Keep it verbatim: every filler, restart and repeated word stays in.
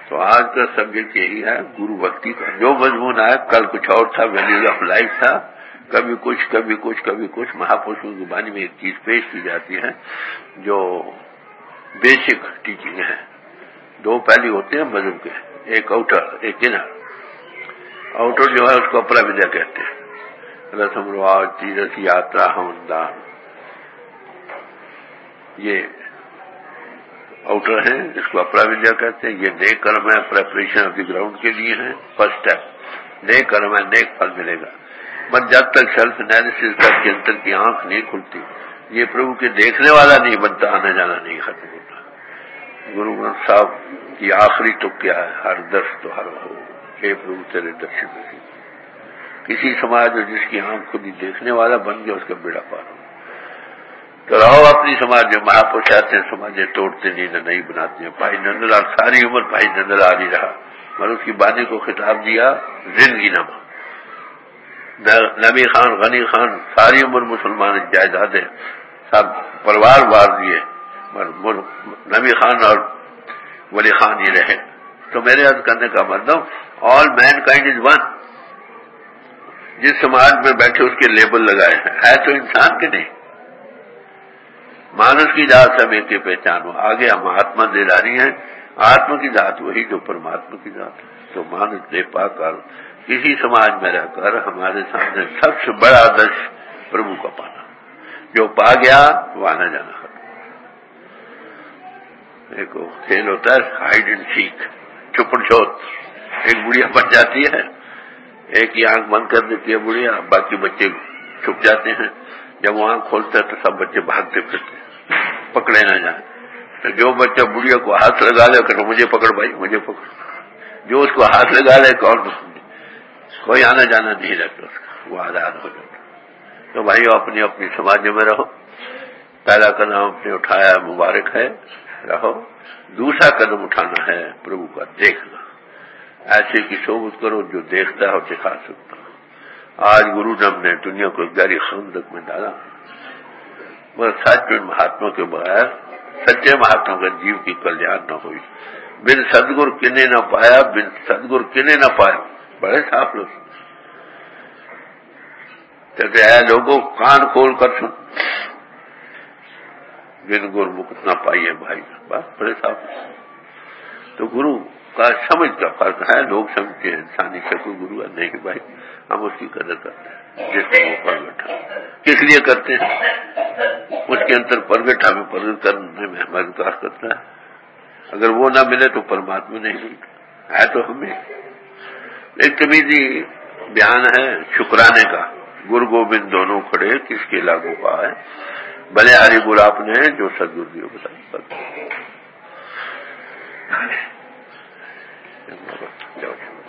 تو آج کا سبجیکٹ یہی ہے گرو بھکتی کا. جو مضمون آیا کل کچھ اور تھا، ویلیوز آف لائف تھا، کبھی کچھ کبھی کچھ کبھی کچھ. مہاپرشوں کی زبانی میں ایک چیز پیش کی جاتی ہے جو بیسک ٹیچنگ ہے. دو پہلو ہوتے ہیں مذہب کے، ایک آؤٹر ایک انر. آؤٹر جو ہے اس کو اپرا ودیا کہتے ہیں، رسم رواج، تیرتھ یاترا، ہمدان، یہ آؤٹر ہیں، اس کو اپرا ودیا کہتے ہیں. یہ نیک کرم ہے، پریپریشن آف دی گراؤنڈ کے لیے ہے. فرسٹ اسٹیپ نیک کرم ہے، نیک پھل ملے گا. بٹ جب تک سیلف انالیسس تک کے اندر کی آنکھ نہیں کھلتی، یہ پربھو کے دیکھنے والا نہیں بنتا، آنا جانا نہیں ختم ہوتا. گرو گرنتھ صاحب کی آخری تو کیا ہے، ہر درس تو ہر ہو، اے پربھو تیرے درشن نہیں. کسی سماج میں جس کی آنکھ خود ہی دیکھنے والا بن گیا، اس کا بیڑا پار ہو. تو رہو اپنی سماج میں. مہاپرش آتے ہیں سماجیں توڑتے نہیں نہیں بناتے ہیں. بھائی نند لال ساری عمر بھائی نند لال ہی رہا، اور اس کی بانی کو خطاب دیا زندگی نامہ. نبی خان غنی خان ساری عمر مسلمان جائیدادیں سب پروار وار دیے، نبی خان اور ولی خان ہی رہے. تو میرے عرض کرنے کا مطلب آل مین کائنڈ از ون. جس سماج میں بیٹھے اس کے لیبل لگائے ہیں، ہے تو انسان کے نہیں. مانس کی ذات سب ایک کی پہچان ہو. آگے ہم آتما دلاری ہیں، آتما کی ذات وہی جو پرماتما کی ذات ہے. تو مانس دے پا کر کسی سماج میں رہ کر ہمارے سامنے سب سے بڑا آدرش پربھو کا پانا. جو پا گیا وہ آنا جانا ختم. ایک کھیل ہوتا ہے ہائیڈ اینڈ سیک، چھپن چھوت. ایک بڑھیا بن جاتی ہے، ایک کی آنکھ بند کر دیتی ہے بڑھیا، باقی بچے چھپ جاتے ہیں. جب وہ آنکھ کھولتا ہے تو سب بچے بھاگتے پھرتے ہیں، پکڑے نہ جائیں. تو جو بچہ بڑھیا کو ہاتھ لگا لے کہ مجھے پکڑ بھائی مجھے پکڑ، جو اس کو ہاتھ لگا لے کون کوئی آنا جانا نہیں رہتا اس کا، وہ آزاد ہو جاتا. تو بھائی اپنی اپنی سماج میں رہو. پہلا قدم اپنے اٹھایا مبارک ہے، رہو. دوسرا قدم اٹھانا ہے پربھو کا دیکھنا. ایسے کی صحبت کرو جو دیکھتا ہے اور دکھا سکتا. آج گرو نم نے دنیا کو گہری خندق میں ڈالا. مگر سچ میں مہاتما کے بغیر سچے مہاتما کا جیو کی کلیان نہ ہوئی. بن سدگر کنے نہ پایا، بن سدگر کنے نہ پایا. بڑے صاف لوگ کہتے ہیں لوگوں کان کھول کر سن، بن گر مکت نہ پائیے بھائی. بس بڑے صاف. تو گرو کا سمجھ کا فرق ہے. لوگ سمجھتے ہیں انسانی شکل گرو ہے، نہیں بھائی ہم اس کی قدر کرتے ہیں جس کو وہ پرگٹ ہے. کس لیے کرتے ہیں؟ اس کے اندر پرگٹ ہمیں پرگٹ کرنے میں مددگار کرتا ہے. اگر وہ نہ ملے تو پرماتما نہیں ملتا ہے. تو ہمیں ایک کمیٹی بیان ہے شکرانے کا. گر گوبند دونوں کھڑے کس کے لاگو کا ہے، بھلے ہری گلاب نے جو سدگر دیو بتا.